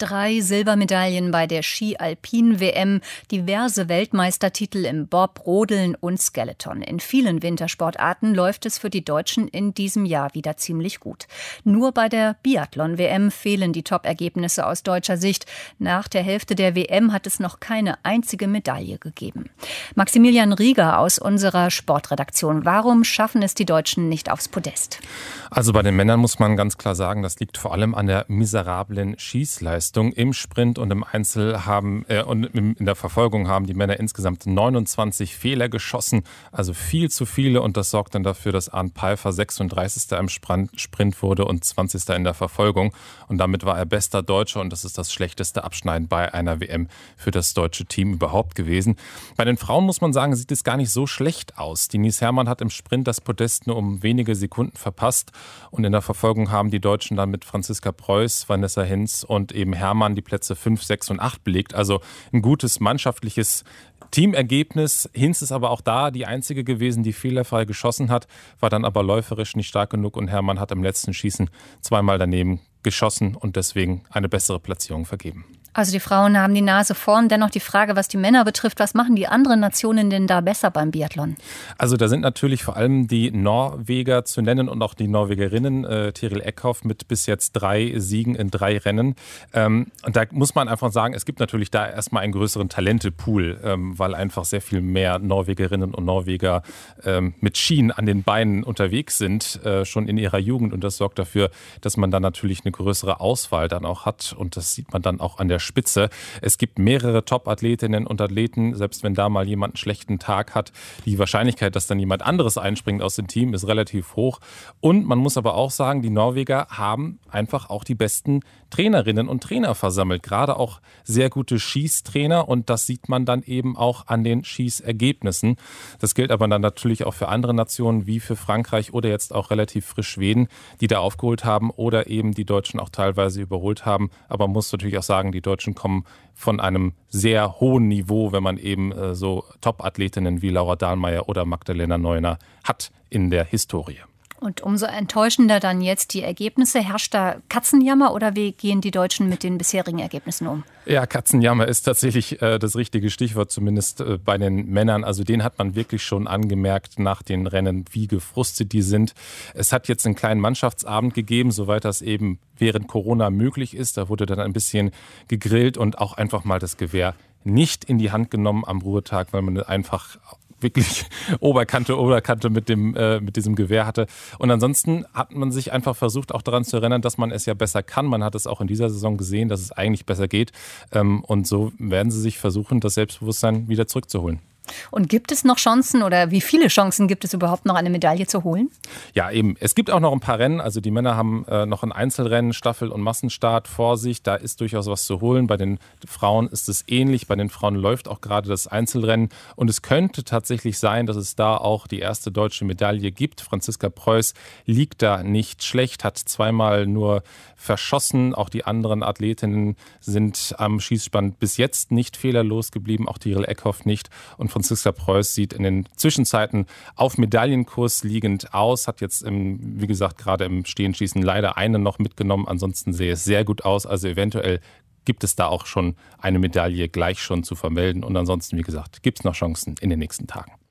3 Silbermedaillen bei der Ski-Alpin-WM, diverse Weltmeistertitel im Bob, Rodeln und Skeleton. In vielen Wintersportarten läuft es für die Deutschen in diesem Jahr wieder ziemlich gut. Nur bei der Biathlon-WM fehlen die Top-Ergebnisse aus deutscher Sicht. Nach der Hälfte der WM hat es noch keine einzige Medaille gegeben. Maximilian Rieger aus unserer Sportredaktion. Warum schaffen es die Deutschen nicht aufs Podest? Also bei den Männern muss man ganz klar sagen, das liegt vor allem an der miserablen Schießleistung. Im Sprint und im Einzel und in der Verfolgung haben die Männer insgesamt 29 Fehler geschossen, also viel zu viele, und das sorgt dann dafür, dass Arndt Peiffer 36. im Sprint wurde und 20. in der Verfolgung, und damit war er bester Deutscher, und das ist das schlechteste Abschneiden bei einer WM für das deutsche Team überhaupt gewesen. Bei den Frauen muss man sagen, sieht es gar nicht so schlecht aus. Denise Herrmann hat im Sprint das Podest nur um wenige Sekunden verpasst, und in der Verfolgung haben die Deutschen dann mit Franziska Preuß, Vanessa Hinz und eben Herrmann die Plätze 5, 6 und 8 belegt. Also ein gutes mannschaftliches Teamergebnis. Hinz ist aber auch da die einzige gewesen, die fehlerfrei geschossen hat, war dann aber läuferisch nicht stark genug, und Herrmann hat im letzten Schießen zweimal daneben geschossen und deswegen eine bessere Platzierung vergeben. Also die Frauen haben die Nase vorn. Dennoch die Frage, was die Männer betrifft, was machen die anderen Nationen denn da besser beim Biathlon? Also da sind natürlich vor allem die Norweger zu nennen und auch die Norwegerinnen. Tiril Eckhoff mit bis jetzt 3 Siegen in 3 Rennen. Und da muss man einfach sagen, es gibt natürlich da erstmal einen größeren Talentepool, weil einfach sehr viel mehr Norwegerinnen und Norweger mit Skien an den Beinen unterwegs sind, schon in ihrer Jugend. Und das sorgt dafür, dass man dann natürlich eine größere Auswahl dann auch hat. Und das sieht man dann auch an der Spitze. Es gibt mehrere Top-Athletinnen und Athleten, selbst wenn da mal jemand einen schlechten Tag hat. Die Wahrscheinlichkeit, dass dann jemand anderes einspringt aus dem Team, ist relativ hoch. Und man muss aber auch sagen, die Norweger haben einfach auch die besten Trainerinnen und Trainer versammelt. Gerade auch sehr gute Schießtrainer, und das sieht man dann eben auch an den Schießergebnissen. Das gilt aber dann natürlich auch für andere Nationen wie für Frankreich oder jetzt auch relativ frisch Schweden, die da aufgeholt haben oder eben die Deutschen auch teilweise überholt haben. Aber man muss natürlich auch sagen, die Deutschen kommen von einem sehr hohen Niveau, wenn man eben so Top-Athletinnen wie Laura Dahlmeier oder Magdalena Neuner hat in der Historie. Und umso enttäuschender dann jetzt die Ergebnisse. Herrscht da Katzenjammer, oder wie gehen die Deutschen mit den bisherigen Ergebnissen um? Ja, Katzenjammer ist tatsächlich das richtige Stichwort, zumindest bei den Männern. Also den hat man wirklich schon angemerkt nach den Rennen, wie gefrustet die sind. Es hat jetzt einen kleinen Mannschaftsabend gegeben, soweit das eben während Corona möglich ist. Da wurde dann ein bisschen gegrillt und auch einfach mal das Gewehr nicht in die Hand genommen am Ruhetag, weil man einfach wirklich Oberkante mit diesem Gewehr hatte. Und ansonsten hat man sich einfach versucht, auch daran zu erinnern, dass man es ja besser kann. Man hat es auch in dieser Saison gesehen, dass es eigentlich besser geht. Und so werden sie sich versuchen, das Selbstbewusstsein wieder zurückzuholen. Und gibt es noch Chancen, oder wie viele Chancen gibt es überhaupt noch, eine Medaille zu holen? Ja, eben. Es gibt auch noch ein paar Rennen. Also die Männer haben noch ein Einzelrennen, Staffel- und Massenstart vor sich. Da ist durchaus was zu holen. Bei den Frauen ist es ähnlich. Bei den Frauen läuft auch gerade das Einzelrennen. Und es könnte tatsächlich sein, dass es da auch die erste deutsche Medaille gibt. Franziska Preuß liegt da nicht schlecht, hat zweimal nur verschossen. Auch die anderen Athletinnen sind am Schießstand bis jetzt nicht fehlerlos geblieben. Auch Tiril Eckhoff nicht. Und Franziska Preuß sieht in den Zwischenzeiten auf Medaillenkurs liegend aus, hat jetzt, wie gesagt, gerade im Stehenschießen leider eine noch mitgenommen. Ansonsten sehe es sehr gut aus. Also eventuell gibt es da auch schon eine Medaille gleich schon zu vermelden. Und ansonsten, wie gesagt, gibt es noch Chancen in den nächsten Tagen.